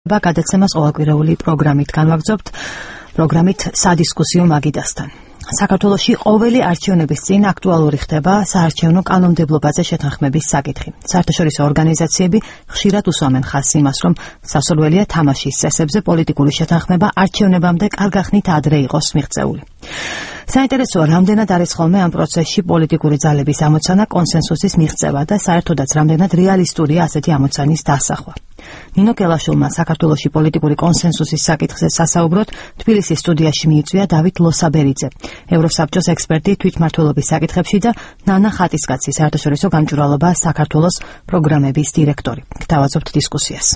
გადაცემას ყოველკვირეული პროგრამით განვაგრძობთ, პროგრამით სადისკუსიო მაგიდასთან. საქართველოში ყოველი არჩევნების წინ აქტუალური ხდება საარჩევნო კანონმდებლობაზე შეთანხმების საკითხი. საერთაშორისო ორგანიზაციები ხშირად უსვამენ ხაზს იმას, რომ სასურველია თამაშის წესებზე პოლიტიკური შეთანხმება არჩევნებამდე კარგახნით ადრე იყოს მიღწეული. საინტერესოა, რამდენად არის ხოლმე ამ პროცესში პოლიტიკური ძალების ამოცანა, კონსენსუსის მიღწევა და საერთოდაც რამდენად რეალისტურია ასეთი ამოცანის დასახვა. ნინო კელაშვილმა საქართველოში პოლიტიკური კონსენსუსის საკითხზე სასაუბროდ თბილისის სტუდიაში მიიწვია დავით ლოსაბერიძე, ევროსაბჭოს ექსპერტი თვითმმართველობის საკითხებში და ნანა ხატისკაცი, საერთაშორისო გამჭვირვალობა საქართველოს პროგრამების დირექტორი. გთავაზობთ დისკუსიას.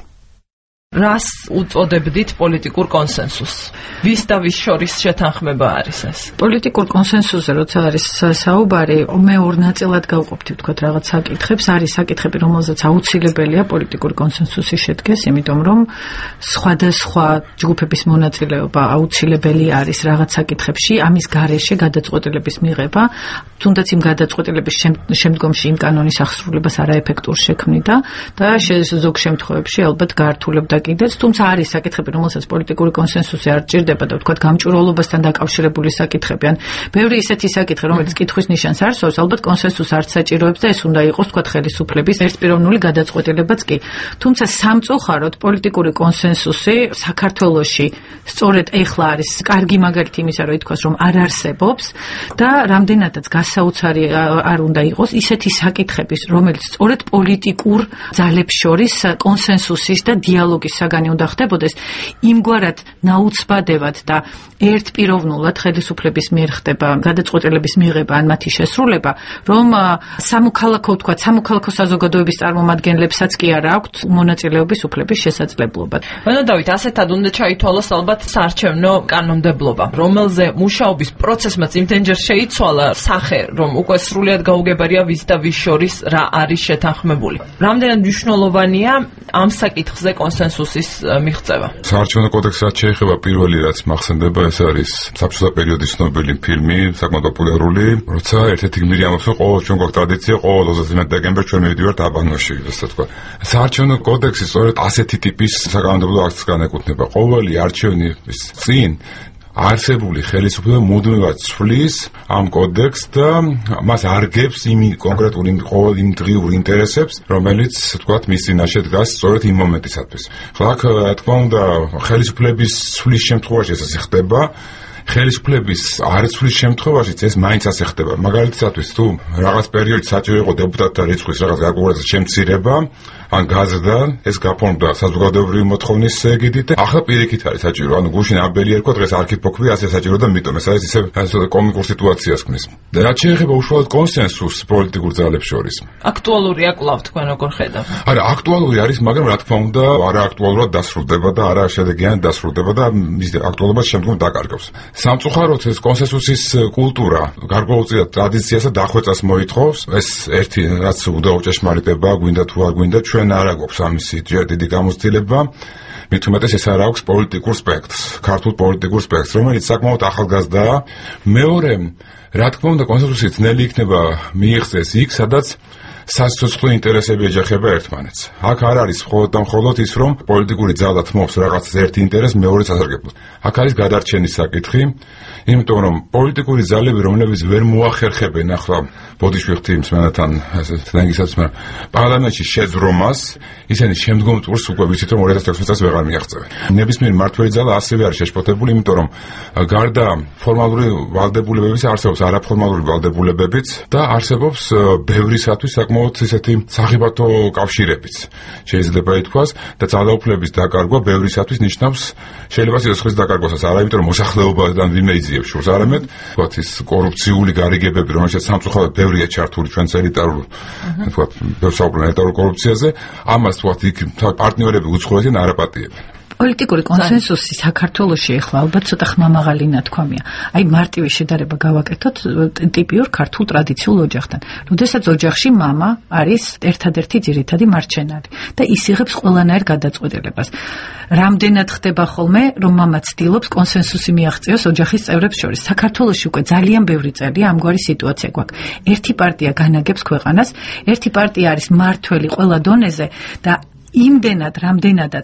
რას უწოდებდით პოლიტიკურ კონსენსუსს? ვის და ვის შორის შეთანხმება არის ეს? პოლიტიკურ კონსენსუსზე როცა არის საუბარი, მე ორ ნაწილად გავყოფთ ვთქვათ რაღაც საკითხებს. არის საკითხები, რომელზეც აუცილებელია პოლიტიკური კონსენსუსი შედგეს, იმიტომ რომ სხვადასხვა ჯგუფების მონაწილეობა აუცილებელი არის რაღაც საკითხებში, ამის გარეშე გადაწყვეტილების მიღება, თუნდაც იმ გადაწყვეტილების შემდგომში იმ კანონის აღსრულებას არაეფექტურ შექმნიდა და ზოგ შემთხვევებში ალბათ გაართულებდა კიდეც, თუმცა არის საკითხები, რომელსაც პოლიტიკური კონსენსუსი არ ჭირდება და ვთქვათ გამჭვირვალობასთან დაკავშირებული საკითხები, ან ბევრი ისეთი საკითხი, რომელიც კითხვის ნიშანს არსებობს, ალბათ კონსენსუსს არ საჭიროებს და ეს უნდა იყოს ვთქვათ ხელისუფლების ერთპიროვნული გადაწყვეტილებაც კი. თუმცა სამწუხაროდ პოლიტიკური კონსენსუსი საქართველოში სწორედ ეხლა არის კარგი მაგალითი იმისა, რომ ითქვას, რომ არ არსებობს და რამდენადაც გასაოცარი არ უნდა იყოს ისეთი საკითხების, რომელიც სწორედ პოლიტიკურ ძალებს შორის კონსენსუსის და დიალოგის საგანი უნდა ხდებოდეს, იმგვარად ნაუცბადევად და ერთპიროვნულად ხელისუფლების მიერ ხდება გადაწყვეტილების მიღება ან მათი შესრულება, რომ სამოქალაქო საზოგადოების წარმომადგენლებსაც კი არ აქვთ მონაწილეობის უფლების შესაძლებლობა. დავით, ასეთად უნდა ჩაითვალოს ალბათ საარჩევნო კანონმდებლობა, რომელზე მუშაობის პროცესმაც იმდენჯერ შეიცვალა სახე, რომ უკვე სრულიად გაუგებარია ვის და ვის შორის რა არის შეთანხმებული. რამდენად მნიშვნელოვანია ამ საკითხზე კონსენსუსის მიღწევა? საარჩევნო კოდექსს რაც შეეხება, პირველი რაც მახსენდება, ეს არის საბჭოთა პერიოდის ცნობილი ფილმი, საკმაოდ პოპულარული, როცა ერთ-ერთი გმირი ამბობს, რომ ყოველ ჩვენ გვაქვს ტრადიცია, ყოველ 29 დეკემბერს ჩვენ მივიდივართ აბანოში, ასე თქვა. საარჩევნო კოდექსი სწორედ ასეთი ტიპის საკანონმდებლო აქტს განეკუთვნება. ყოველი არჩევნის წინ არსებული ხელისუფლება მუდმივად ცვლის ამ კოდექსს და მას არგებს იმ კონკრეტულ ყოველ იმ დღიურ ინტერესებს, რომელიც თქვათ მის წინაშე დგას სწორედ იმ მომენტისათვის. ხო, აქ რა თქმა უნდა, ხელისუფლების ცვლის შემთხვევაში ეს ასე ხდება. ხელისუფლების არცვლის შემთხვევაშიც ეს მაინც ასე ხდება. მაგალითად, თუ რაღაც პერიოდში საჭირო იყო დეპუტატთა რიცხვის რაღაც გარკვეული შემცირება, ან გაზრდა, ეს გაფორმდა საზოგადოებრივი მოთხოვნის ეგიდით და ახლა პირიქით არის საჭირო. ანუ გუშინ აბელი ერქვა, დღეს არქიპოქვი ასე საჭირო და მიტომ ეს არის ისე კომიკურ სიტუაციას ქმნის. და რაც შეეხება უშუალოდ კონსენსუსს პოლიტიკურ ძალებს შორის. აქტუალურია კვლავ თქვენ როგორ ხედავთ? არა, აქტუალური არის, მაგრამ რა თქმა უნდა, არააქტუალურად დასრულდება და არაშედეგიანად დასრულდება და მის აქტუალობას შემდგომ დაკარგავს. სამწუხაროდ ეს კონსენსუსის კულტურა გარკვეულწილად ტრადიციას და დახვეწას მოითხოვს. ეს ერთი რაც უდაო ჭეშმარიტება, გვინდა თუ არ გვინდა, ჩვენ არ აქვს ამისი ჯერ დიდი გამოცდილება. მით უმეტეს ეს არ აქვს პოლიტიკურ სპექტრს, ქართულ პოლიტიკურ სპექტრს, რომელიც საკმაოდ ახალგაზრდაა. მეორე, რა თქმა უნდა, კონსენსუსი ძნელი იქნება მიიღწეს იქ, სადაც სასიცოცხლო ინტერესები ეჯახება ერთმანეთს. აქ არ არის მხოლოდ და მხოლოდ ის, რომ პოლიტიკური ძალა თმობს რაღაც ერთ ინტერესს მეორეს ასარგებლად. აქ არის გადარჩენის საკითხი, იმიტომ რომ პოლიტიკური ძალები, რომლებიც ვერ მოახერხებენ ახლა ბოდიშვიხთი მსმენელთან თენგისაც პარლამენტში შეძრომას, ისინი შემდგომ ტურს უკვე ვიცით, რომ 2016 წელს ვეღარ მიაღწევენ. ნებისმიერი მმართველი ძალა ასევე არის შეშფოთებული, იმიტომ რომ გარდა ფორმალური ვალდებულებების არსებობს არაფორმალური ვალდებულებებიც და არსებობს ბევრისათვის საკმაოდ ისეთი სახიფათო კავშირებიც შეიძლება ითქვას და ძალაუფლების დაკარგვა ბევრისათვის ნიშნავს შეიძლება სიცოცხლის დაკარგვასაც, არა იმიტომ რომ მოსახლეობიდან ვინმე იძიებს შორს, არამედ თქვათ ის კორუფციული გარიგებები, რომელშიც სამწუხაროდ ბევრია ჩართული ჩვენს ელიტარულ თქვათ ბევრ საუბრობენ ელიტარულ კორუფციაზე, ამას თქვათ იქ პარტნიორები უცხოეთიდან არაპატიებენ. პოლიტიკური კონსენსუსი საქართველოში ახლა ალბათ ცოტა ხმამაღალი ნათქვამია. აი მარტივი შედარება გავაკეთოთ ტიპიურ ქართულ ტრადიციულ ოჯახთან. როდესაც ოჯახში мама არის ერთადერთი ძირითადი მარჩენარი და ის იღებს ყველანაირ გადაწყვეტილებას. რამდენად ხდება ხოლმე, რომ мама ცდილობს კონსენსუსი მიაღწიოს ოჯახის წევრებს შორის. საქართველოში უკვე ძალიან ბევრი წელია ამგვარი სიტუაცია გვაქვს. ერთი პარტია განაგებს ქვეყანას, ერთი პარტია არის მმართველი ყველა დონეზე და იმდენად, რამდენადაც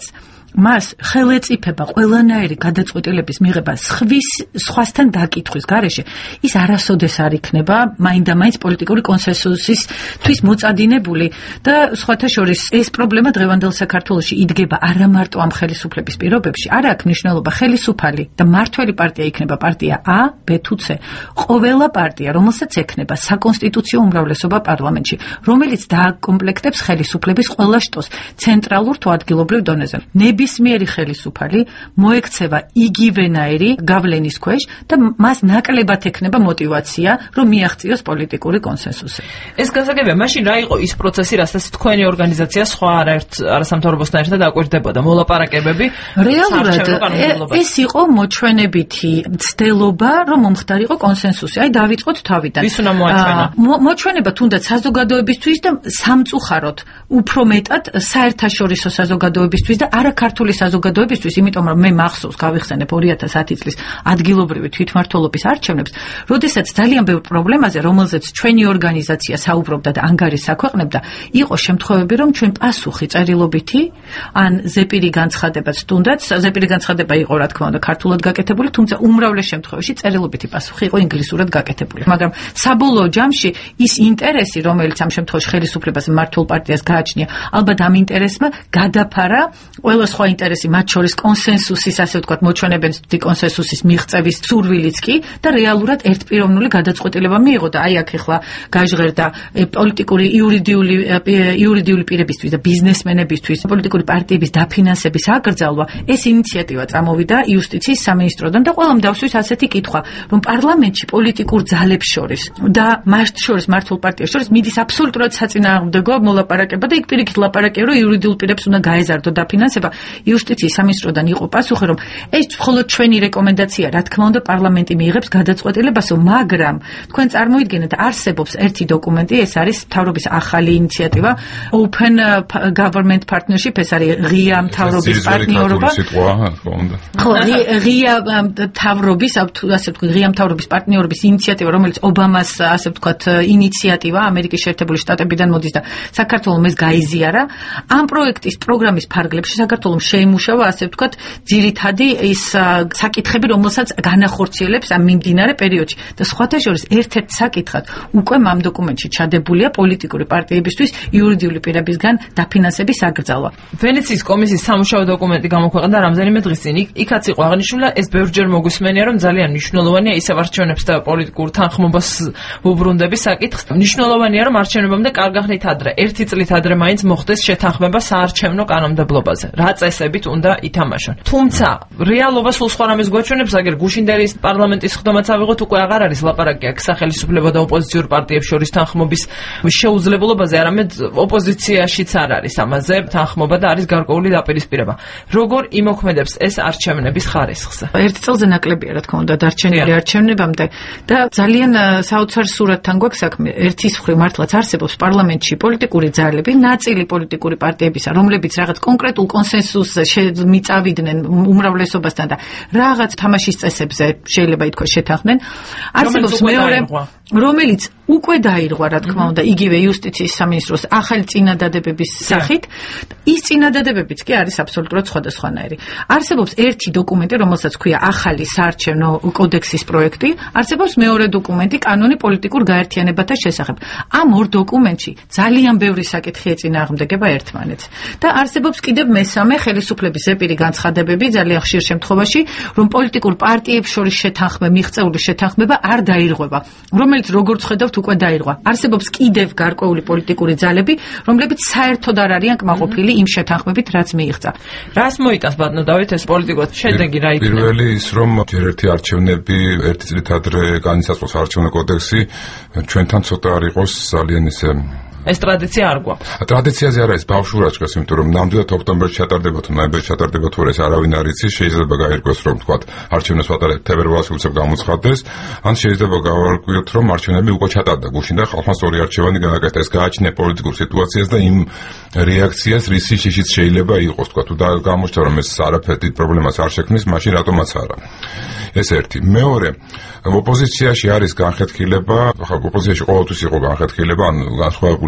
მას ხელეწიფება ყველანაირი გადაწყვეტილების მიღება სხვასთან დაკითხვის გარეშე ის არასოდეს არ იქნება მაინდამაინც პოლიტიკური კონსენსუსისთვის მოწადინებული და სხვათა შორის ეს პრობლემა დღევანდელ საქართველოში იდგება არა მარტო ამ ხელისუფლების პირობებში, არა აქვს მნიშვნელობა ხელისუფალი და მართველი პარტია იქნება პარტია A, B თუ C. ყოველა პარტია, რომელსაც ექნება საკონსტიტუციო უმრავლესობა პარლამენტში, რომელიც დააკომპლექტებს ხელისუფლების ყველა შტოს ცენტრალურ თუ ადგილობრივ დონეზე. ნებისმიერი ხელისუფალი მოექცევა იგივენაირი გავლენის ქვეშ და მას ნაკლებად ექნება мотивация, რომ მიაღწიოს პოლიტიკური კონსენსუსი. ეს გასაგებია, მაშინ რა იყო ის პროცესი, რასაც თქვენი ორგანიზაცია სხვა არასამთავრობოსთან ერთად აკვირდებოდა, მოლაპარაკებები? რეალურად ეს იყო მოჩვენებითი ცდელობა, რომ მომხდარიყო კონსენსუსი. აი დავიწყოთ თავიდან. ვის უნდა მოაჩვენა? მოჩვენება თუნდაც საზოგადოებისთვის და სამწუხაროდ უფრო მეტად საერთაშორისო საზოგადოებისთვის და არაქართული საზოგადოებისთვის, იმიტომ რომ მე მახსოვს გავიხსენებ 2010 წლის ადგილობრივი თვითმმართველობის არჩევნებს, როდესაც ძალიან ბევრ პრობლემაზე, რომელზეც ჩვენი ორგანიზაცია საუბრობდა და ანგარიშს აქვეყნებდა, იყო შემთხვევები, რომ ჩვენ პასუხი წერილობითი, ან ზეპირი განცხადებაც თუნდაც, ზეპირი განცხადება იყო რა თქმა უნდა ქართულად გაკეთებული, თუმცა უმრავლეს შემთხვევაში წერილობითი პასუხი იყო ინგლისურად გაკეთებული. მაგრამ საბოლოო ჯამში ის ინტერესი, რომელიც ამ შემთხვევაში ხელისუფლებას მმართველ პარტიას გააჩნია, ალბათ ამ ინტერესმა გადაფარა ყველა სხვა ინტერესი, მათ შორის კონსენსუსის, ასე ვთქვათ, მოჩვენებითი კონსენსუსის მიღწევის სურვილიც კი და რეალურად ერთპიროვნული გადაწყვეტილება მიიღო და აი აქ ახლა გაჟღერდა პოლიტიკური იურიდიული პირებისთვის და ბიზნესმენებისთვის პოლიტიკური პარტიების დაფინანსების აკრძალვა. ეს ინიციატივა წამოვიდა იუსტიციის სამინისტროდან და ყველამ დავსვით ასეთი კითხვა, რომ პარლამენტში პოლიტიკურ ძალებს შორის და მათ შორის მართულ პარტიას შორის მიდის აბსოლუტურად საწინააღმდეგო მოლაპარაკება და იქ პირიქით ლაპარაკია, რომ იურიდიულ პირებს უნდა გაეზარდო დაფინანსება. იუსტიციის სამინისტროდან იყო პასუხი, რომ ეს მხოლოდ ჩვენი რეკომენდაცია, რა თქმა უნდა, პარლამენტი მიიღებს გადაწყვეტილებასო, მაგრამ თქვენ წარმოიდგინეთ, არსებობს ერთი დოკუმენტი, ეს არის მთავრობის ახალი ინიციატივა Open Government Partnership, ეს არის ღია მთავრობის პარტნიორობა. ხო, ღია მთავრობის, ასე ვთქვათ, ღია მთავრობის პარტნიორობის ინიციატივა, რომელიც ობამას, ასე ვთქვათ, ინიციატივა ამერიკის შეერთებული შტატებიდან მოდის და საქართველოს ეს გაიზიარა. ამ პროექტის პროგრამის ფარგლებში საქართველოს შეიმუშავა, ასე ვთქვათ, ძირითადი ის საკითხები, რომელსაც განახორციელებს ამ მიმდინარე პერიოდში და სხვათა შორის ერთ-ერთ საკითხად უკვე ამ დოკუმენტში ჩადებულია პოლიტიკური პარტიებისთვის იურიდიული პირებისგან დაფინანსების აკრძალვა. ვენეციის კომისიის სამუშაო დოკუმენტი გამოქვეყნდა რამდენიმე დღის წინ. იქაც იყო აღნიშნული, ეს ბევრჯერ მოგვისმენია, რომ ძალიან მნიშვნელოვანია ისევ არჩევნებს და პოლიტიკურ თანხმობას უბრუნდების საკითხს. მნიშვნელოვანია, რომ არჩევნებამდე კარგახნით ადრე, ერთი წლით ადრე მაინც მოხდეს შეთანხმება საარჩევნო კანონმდებლობაზე. რა წესებით უნდა ითამაშონ. თუმცა რეალობა სულ სხვა რამეს გვაჩვენებს, აგერ გუშინდელის პარლამენტის ხდომაც ავიღოთ, უკვე აღარ არის ლაპარაკი აქ სახელმწიფო და ოპოზიციურ პარტიებს შორის თანხმობის შეუძლებელობაზე, არამედ ოპოზიციაშიც არ არის ამაზე თანხმობა და არის გარკვეული დაპირისპირება. როგორ იმოქმედებს ეს არჩევნების ხარისხზე? ერთი წელზე ნაკლებია, რა თქმა უნდა, დარჩენილი არჩევნებამდე და ძალიან საოცარ სურათთან გვაქვს საქმე. ერთის მხრივ მართლაც არსებობს პარლამენტში პოლიტიკური ძალები, ნაწილი პოლიტიკური პარტიებისა, რომლებიც რაღაც კონკრეტულ კონსენსუსზე მიწავიდნენ უმრავლესობასთან და რაღაც თამაშის წესებზე შეიძლება ითქვას შეთანხმდნენ. არსებობს მეორე, რომელიც უკვე დაირღვა, რა თქმა უნდა, იგივე იუსტიციის სამინისტროს ახალი წინადადებების სახით. ის წინადადებებიც კი არის აბსოლუტურად სხვადასხვანაირი. არსებობს ერთი დოკუმენტი, რომელსაც ქვია ახალი საარჩევნო კოდექსის პროექტი, არსებობს მეორე დოკუმენტი, კანონი პოლიტიკურ გაერთიანებათა შესახებ. ამ ორ დოკუმენტში ძალიან ბევრი საკითხი ეწინააღმდეგება ერთმანეთს. და არსებობს კიდევ მესამე ხელისუფლების ზეპირი განცხადებები ძალიან ხშირ შემთხვევაში, რომ პოლიტიკურ პარტიებს შორის მიღწეული შეთანხმება არ დაირღვევა, რომელიც როგორც ხედავთ უკვე დაირღვა. არსებობს კიდევ გარკვეული პოლიტიკური ძალები, რომლებიც საერთოდ არ არიან კმაყოფილი იმ შეთანხმებით, რაც მიიღწა. რას მოიტანს ბატონო დავით ეს პოლიტიკურად შედეგი რა იქნება? პირველი ის რომ ერთი არჩევნები ერთი წლით ადრე განისაზღვროს არჩევნო კოდექსი ჩვენთან ცოტა არ იყოს ძალიან ისე ეს ტრადიცია არ გვაქვს. ტრადიციაზე არ არის ბავშვურაჩქას, იმიტომ რომ ნამდვილად ოქტომბერში ჩატარდება თუ ნოემბერში ჩატარდება თუ ეს არავინ არ იცის, შეიძლება გაირკვეს რომ თქვა არჩევნებს ვატარებთ თებერვალში უცებ გამოცხადდეს, ან შეიძლება გავარკვიოთ რომ არჩევნები უკვე ჩატარდა გუშინ და ხალხმა სწორი არჩევანი გააკეთა. ეს გააჩნია პოლიტიკურ სიტუაციას და იმ რეაქციას რისი შიშიც შეიძლება იყოს, თქვა თუ და გამოჩნდა რომ ეს არაფერი პრობლემას არ შექმნის, მაშინ რატომაც არა. ეს ერთი. მეორე, ოპოზიციაში არის განხეთქილება, ოპოზიციაში ყოველთვის იყო განხეთქილება, ან განსხვავებული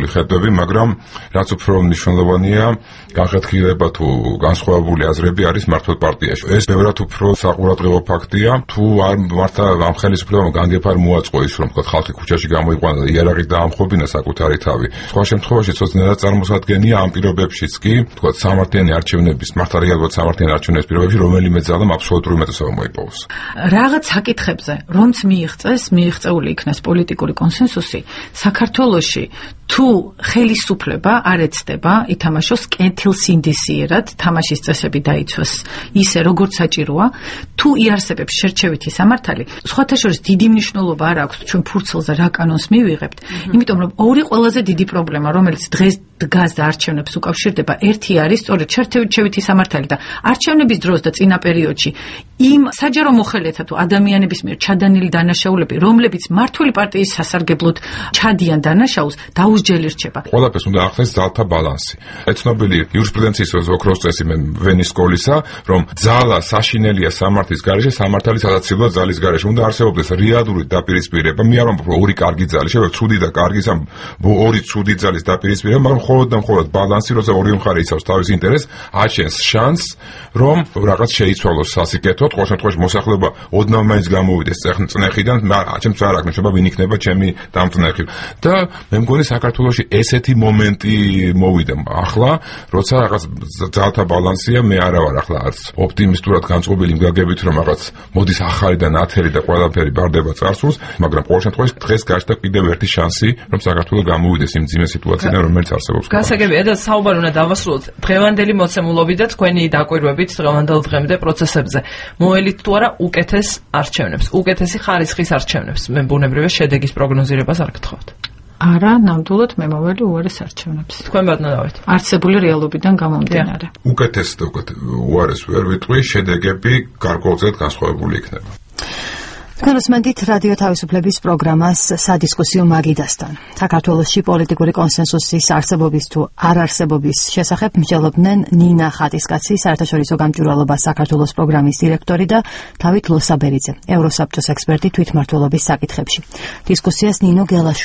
ხედვები, მაგრამ რაც უფრო მნიშვნელოვანია, განხეთქილება თუ განსხვავებული აზრები არის მართლ პარტიაში. ეს ბევრად უფრო საყურადღებო ფაქტია, თუ არ მართლა ამ ხელისუფლებამ განგეფარ მოაწყო ის, რომ თქვა ხალხი ქუჩაში გამოიყვანა და იარაღით დაამხობინა საკუთარი თავი. სხვა შემთხვევაში ცოტნეულად წარმოსადგენია ამ პირობებშიც კი, თქვა სამართლიანი არჩევნების, მართლა რეალურად სამართლიანი არჩევნების პირობებში რომელიმე ძალამ აბსოლუტური უმეტესობა მოიპოვოს. რაღაც საკითხებზე, რომც მიიღწეული იქნას პოლიტიკური კონსენსუსი, საქართველოში თუ ხელისუფლება არ ეცდება ითამაშოს კეთილსინდისიერად, თამაშის წესები დაიცვას ისე, როგორც საჭიროა, თუ იარსებებს შერჩევითი სამართალი, სხვათა შორის დიდი მნიშვნელობა არ აქვს ჩვენ ფურცელზე რა კანონს მივიღებთ, იმიტომ რომ ორი ყველაზე დიდი პრობლემა, რომელიც დღეს დგას და არჩევნებს უკავშირდება, ერთი არის სწორედ შერჩევითი სამართალი და არჩევნების დროს და წინა პერიოდში იმ საჯარო მოხელეთა თუ ადამიანების მიერ ჩადენილი დანაშაულები, რომლებიც მმართველი პარტიის სასარგებლოდ ჩადიან დანაშაულს, დაუსჯელი რჩება. ყველაფერს უნდა ახსნეს ძალთა ბალანსი. ეცნობილი იურისპრუდენციის ოქროს წესი ვენის სკოლისა, რომ ძალა საშინელია სამართლის გარეშე, სამართალი სადაცილოა ძალის გარეშე. უნდა არსებობდეს რეალური დაპირისპირება. მე არ ვამბობ, რომ ორი კარგი ძალა, შეიძლება ცუდი და კარგი ორი ცუდი ძალის დაპირისპირება, მაგრამ მხოლოდ და მხოლოდ ბალანსი, როცა ორივე მხარე იცავს თავის ინტერესს, აჩენს შანსს, რომ რაღაც შეიცვალოს სასიკეთოდ, ყოველ შემთხვევაში მოსახლეობა ოდნავ მაინც გამოვიდეს წნეხიდან, ჩემს არ აქვს შობა ვინ იქნება ჩემი დამწნეხი. და მე მგონი საქართველოში ესეთი მომენტი მოვიდა ახლა, როცა რაღაც ძალთა ბალანსია, მე არა ვარ ახლა არც ოპტიმისტურად განწყობილი მგაგებით, რომ რაღაც მოდის ახალი და ნათელი და ყველაფერი ბარდება წარსულს, მაგრამ ყოველ შემთხვევაში დღეს გაჩნდა კიდევ ერთი შანსი, რომ საქართველო გამოვიდეს იმ ძიმე სიტუაციიდან, რომელიც არსებობს. გასაგებია და საუბარი უნდა დავასრულოთ დღევანდელი მოცემულობით და თქვენი დაკვირვებით დღევანდელ დღემდე პროცესებზე. მოელით თუ არა უკეთეს არჩევნებს, უკეთესი ხარისხის არჩევნებს. მე ბუნებრივია შედეგის პროგნოზირებას არ გთხოვთ. არა, ნამდვილად მე მოველი უარეს არჩევნებს. თქვენ ბატონავით. არსებული რეალობიდან გამომდინარე. უკეთეს და უარეს ვერ ვიტყვი, შედეგები გარკვეულწილად განსხვავებული იქნება. თქვენ უსმენთ რადიო თავისუფლების პროგრამას სადისკუსიო მაგიდასთან. საქართველოში პოლიტიკური კონსენსუსის არსებობის თუ არ არსებობის შესახებ მსჯელობდნენ ნინა ხატისკაცი, საერთაშორისო გამჭვირვალობა საქართველოს პროგრამის დირექტორი და დავით ლოსაბერიძე, ევროსაბჭოს ექსპერტი თვითმმართველობის საკითხებში. დისკუსიას ნინო გელაშვილი